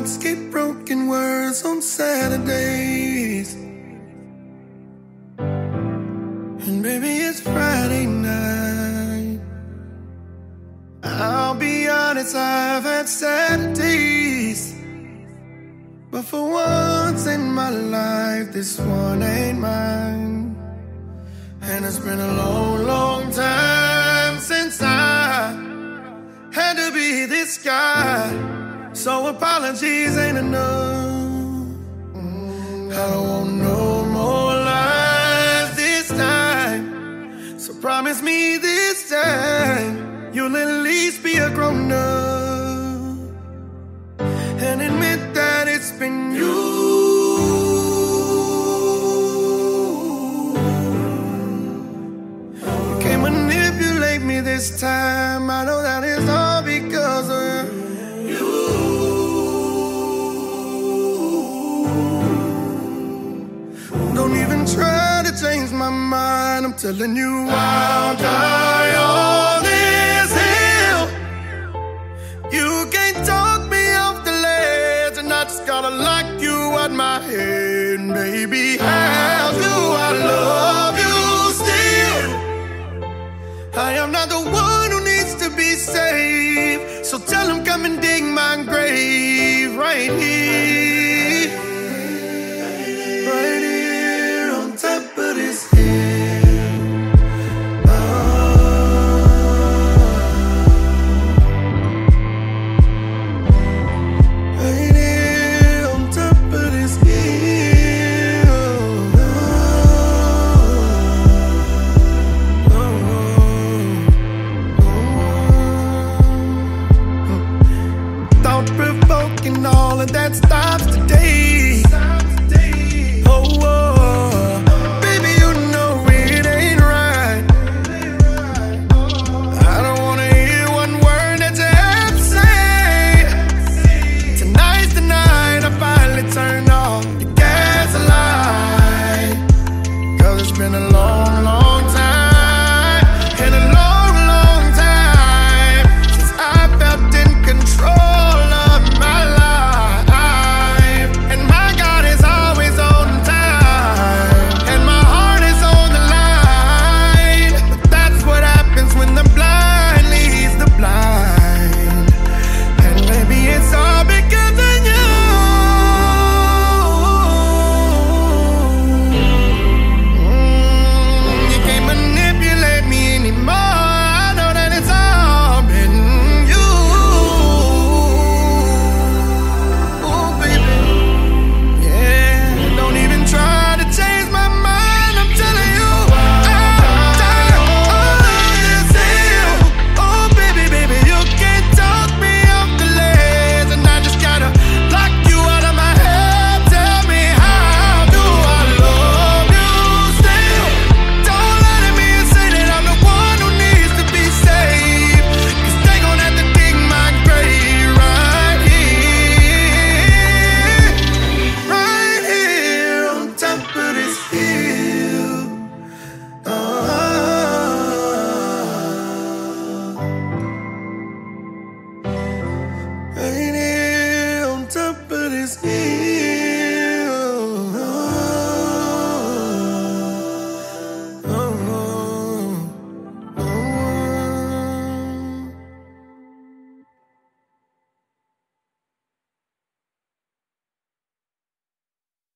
thoughts keep broken words on Saturdays. And baby, it's Friday night. I'll be honest, I've had Saturdays, but for once in my life, this one ain't mine. And it's been a long, long time since I had to be this guy. So apologies ain't enough. I don't want no more lies this time. So promise me this time you'll at least be a grown-up and admit that it's been you. You can't manipulate me this time. I know that it's all because of you. Don't even try to change my mind. I'm telling you, I'll die on this hill. You can't talk me off the ledge, and I just gotta lock you out my head. Baby, how do I love you still? I am not the one who needs to be saved. So tell him come and dig my grave right here. Right here on top of this hill. Right here on top of this hill. Thought-provoking, all of that stops today. Oh, baby, you know it ain't right. I don't wanna hear one word that you have to say. Tonight's the night I finally turn off the gas light. 'Cause it's been a long, long time, and a long, long time since I felt in control of my life. And my God is always on time, and my heart is on the line. But that's what happens when the blind leads the blind. And maybe it's all because of you. You can't manipulate me anymore. I know that it's all been you. Oh, baby. Yeah, don't even try to change my mind. I'm telling you, I'm tired of this hill. Oh, baby, baby, you can't talk me off the ledge, and I just gotta lock you out of my head. Tell me, how do I love you still? Don't lie to me and say that I'm the one who needs to be saved, 'cause they gon' have to dig my grave right here on top of this hill. Right here on top of this hill.